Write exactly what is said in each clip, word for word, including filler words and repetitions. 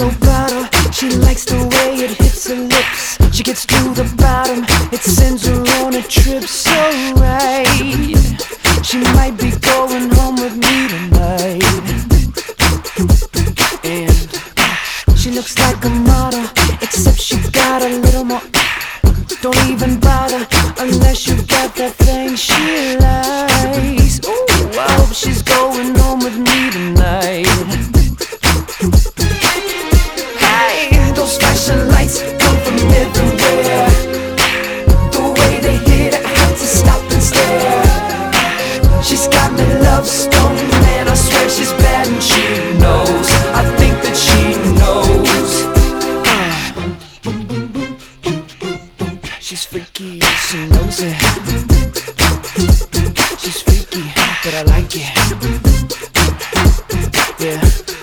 yellow bottle. She likes the way it hits her lips. She gets to the bottom, it sends her on a trip so right. She might be going home with me tonight. And she looks like a model, except she got a little more. Don't even bother unless you got that thing she likes. Ooh, I hope she's going home with me tonight. Hey, those flashing lights come from everywhere. The way they hit, I have to stop and stare. She's got me love stone, man, I swear she's bad and she knows. I think that she knows. She's freaky, she knows it. She's freaky, but I like it. Yeah.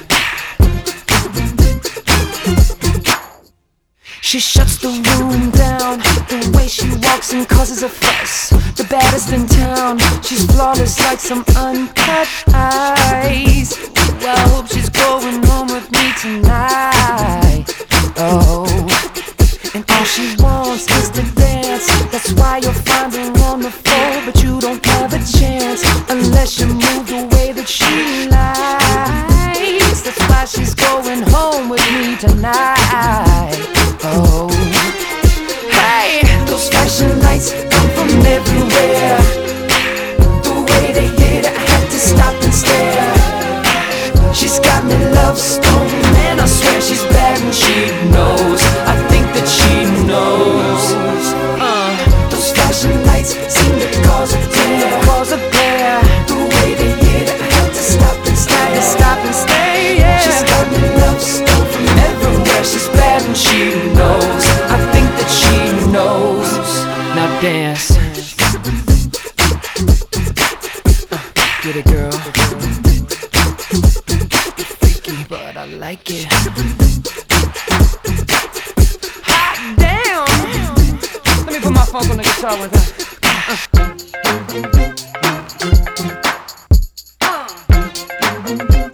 She shuts the room down. The way she walks and causes a fuss. The baddest in town. She's flawless like some uncut ice. Well, I hope she's going home with me tonight. Oh, and all she wants is to dance. That's why you'll find her on the floor, but you don't have a chance unless you move the way that she likes. That's why she's going home with me tonight. Oh, hey, those flashing lights come from everywhere. The way they hit, I had to stop and stare. She's got me love stone, man, I swear she's bad and she knows. I think that she knows. uh, Those flashing lights seem to cause a glare. Cause a glare. The way they hit, I had to stop and stare. To stop and stay, yeah. She's got me love stone from everywhere. She's bad and she knows. I think that she knows. Now dance. uh, Get it, girl. But I like it. Hot damn! Let me put my funk on the guitar one time. Uh. Uh.